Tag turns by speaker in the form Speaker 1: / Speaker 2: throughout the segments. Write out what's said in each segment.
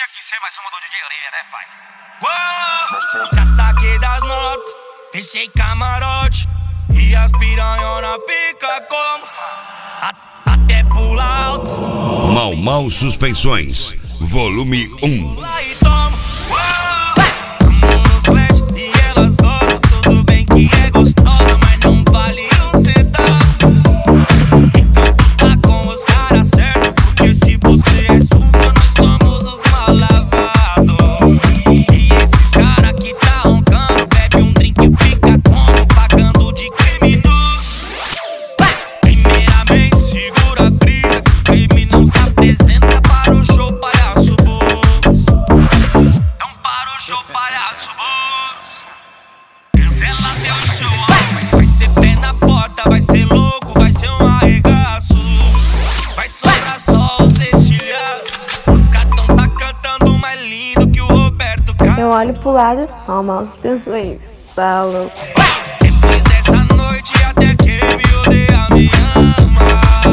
Speaker 1: que ser mais uma do DJ Olivia, né, pai? Uou! Já saquei das notas, fechei camarote e as piranhona fica como até pular alto.
Speaker 2: Mau Suspensões, volume 1.
Speaker 1: Lá e toma, tamo nos flash e elas gostam. Tudo bem que é gostosa, mas não vale um centavo. Então tu tá com os caras certos, porque se você é suja, nós somos os mal lavados. E esses caras que tá roncando, bebe um drink e fica como pagando de criminoso. Primeiramente segura a brisa, que o crime não se apresenta para o show palhaço bozo. Não para o show palhaço bozo. Cancela teu show, vai ser pé na porta, vai ser louco, vai ser um arregaço. Vai sobrar só os estilhados. Os cartão tá cantando mais lindo que o Roberto Carlos.
Speaker 3: Eu olho pro lado, Mau Suspensões. Tá louco.
Speaker 1: Depois dessa noite até quem me odeia me ama.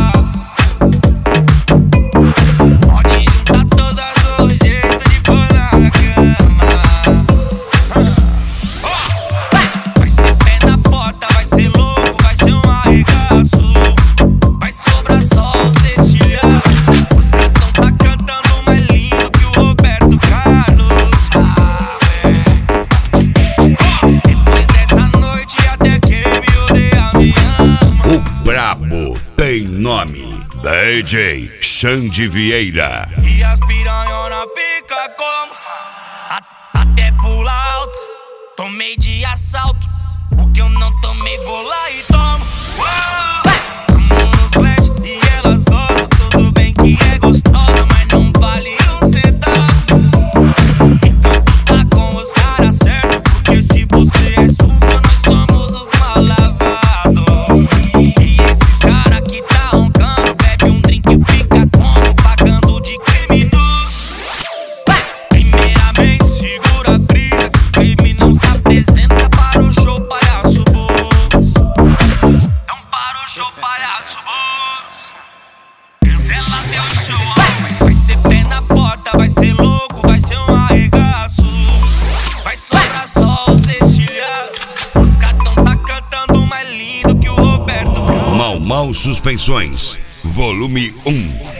Speaker 1: Pode juntar todas os jeitos de pôr na cama. Vai ser pé na porta, vai ser louco, vai ser um arregaço. Vai sobrar só os estilhados. Os cartão tá cantando mais lindo que o Roberto Carlos. Depois dessa noite até quem me odeia me ama.
Speaker 2: O brabo tem nome, DJ Xande Vieira.
Speaker 1: E as piranhona fica como até pular alto. Tomei de assalto, o que eu não tomei vou lá e tomo. Tamo nos flash e elas gostam. Tudo bem que é gostosa, mas não vale um centavo. Então tu tá com os caras certos, porque se você é suja, nós somos os mal lavados. E esses caras que tá roncando, bebe um drink e fica como pagando de criminoso. Primeiramente segura a brisa, que o crime não se apresenta para o show palhaço bozo. Não para o show palhaço bozo. Cancela teu show, vai ser pé na porta, vai ser louco, vai ser um arregaço. Vai sobrar só os estilhados. Os cartão tá cantando mais lindo que o Roberto Carlos.
Speaker 2: Mau Suspensões, volume 1.